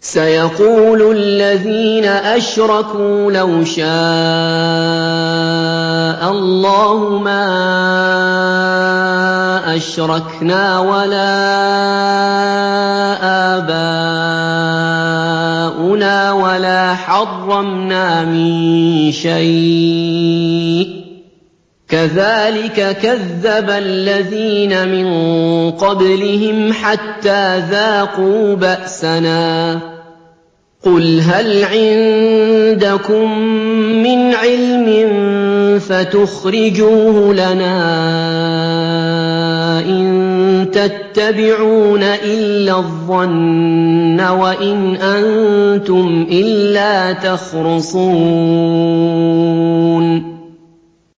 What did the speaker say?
سيقول الذين أشركوا لو شاء الله ما أشركنا ولا آباؤنا ولا حرمنا من شيء كذلك كذب الذين من قبلهم حتى ذاقوا بأسنا قل هل عندكم من علم فتخرجوه لنا إن تتبعون إلا الظن وإن أنتم إلا تخرصون